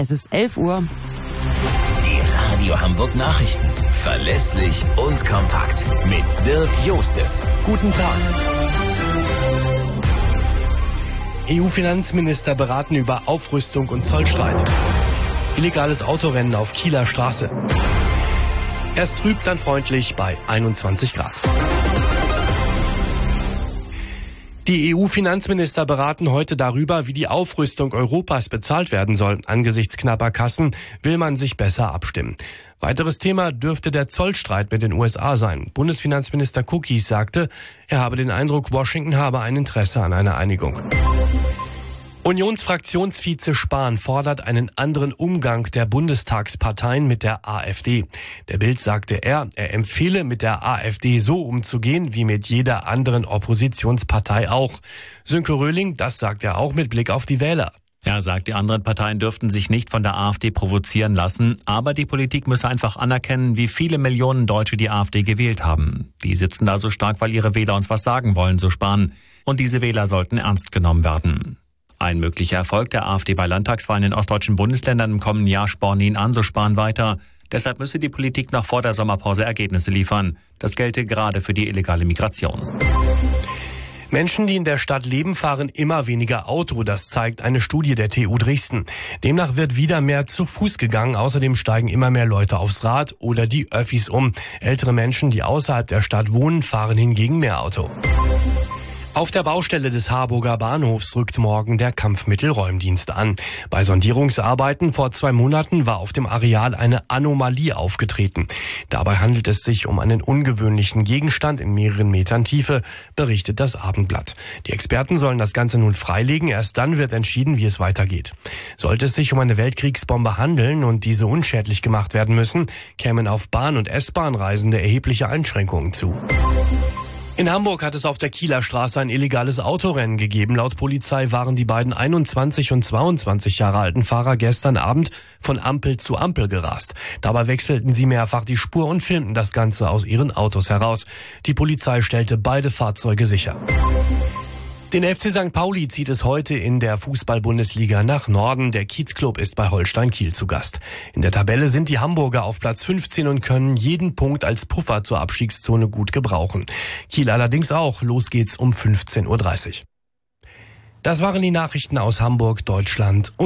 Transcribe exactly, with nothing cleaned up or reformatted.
Es ist elf Uhr. Die Radio Hamburg Nachrichten. Verlässlich und kompakt. Mit Dirk Jostes. Guten Tag. E U-Finanzminister beraten über Aufrüstung und Zollstreit. Illegales Autorennen auf Kieler Straße. Erst trüb, dann freundlich bei einundzwanzig Grad. Die E U-Finanzminister beraten heute darüber, wie die Aufrüstung Europas bezahlt werden soll. Angesichts knapper Kassen will man sich besser abstimmen. Weiteres Thema dürfte der Zollstreit mit den U S A sein. Bundesfinanzminister Cookies sagte, er habe den Eindruck, Washington habe ein Interesse an einer Einigung. Unionsfraktionsvize Spahn fordert einen anderen Umgang der Bundestagsparteien mit der AfD. Der Bild sagte er, er empfehle mit der AfD so umzugehen wie mit jeder anderen Oppositionspartei auch. Sönke Röhling, das sagt er auch mit Blick auf die Wähler. Er sagt, die anderen Parteien dürften sich nicht von der AfD provozieren lassen, aber die Politik müsse einfach anerkennen, wie viele Millionen Deutsche die AfD gewählt haben. Die sitzen da so stark, weil ihre Wähler uns was sagen wollen, so Spahn. Und diese Wähler sollten ernst genommen werden. Ein möglicher Erfolg der AfD bei Landtagswahlen in ostdeutschen Bundesländern im kommenden Jahr sporne ihn an, so Spahn weiter. Deshalb müsse die Politik noch vor der Sommerpause Ergebnisse liefern. Das gelte gerade für die illegale Migration. Menschen, die in der Stadt leben, fahren immer weniger Auto. Das zeigt eine Studie der T U Dresden. Demnach wird wieder mehr zu Fuß gegangen. Außerdem steigen immer mehr Leute aufs Rad oder die Öffis um. Ältere Menschen, die außerhalb der Stadt wohnen, fahren hingegen mehr Auto. Auf der Baustelle des Harburger Bahnhofs rückt morgen der Kampfmittelräumdienst an. Bei Sondierungsarbeiten vor zwei Monaten war auf dem Areal eine Anomalie aufgetreten. Dabei handelt es sich um einen ungewöhnlichen Gegenstand in mehreren Metern Tiefe, berichtet das Abendblatt. Die Experten sollen das Ganze nun freilegen. Erst dann wird entschieden, wie es weitergeht. Sollte es sich um eine Weltkriegsbombe handeln und diese unschädlich gemacht werden müssen, kämen auf Bahn- und S-Bahn-Reisende erhebliche Einschränkungen zu. In Hamburg hat es auf der Kieler Straße ein illegales Autorennen gegeben. Laut Polizei waren die beiden einundzwanzig und zweiundzwanzig Jahre alten Fahrer gestern Abend von Ampel zu Ampel gerast. Dabei wechselten sie mehrfach die Spur und filmten das Ganze aus ihren Autos heraus. Die Polizei stellte beide Fahrzeuge sicher. Den F C Sankt Pauli zieht es heute in der Fußball-Bundesliga nach Norden. Der Kiezclub ist bei Holstein Kiel zu Gast. In der Tabelle sind die Hamburger auf Platz fünfzehn und können jeden Punkt als Puffer zur Abstiegszone gut gebrauchen. Kiel allerdings auch. Los geht's um fünfzehn Uhr dreißig. Das waren die Nachrichten aus Hamburg, Deutschland und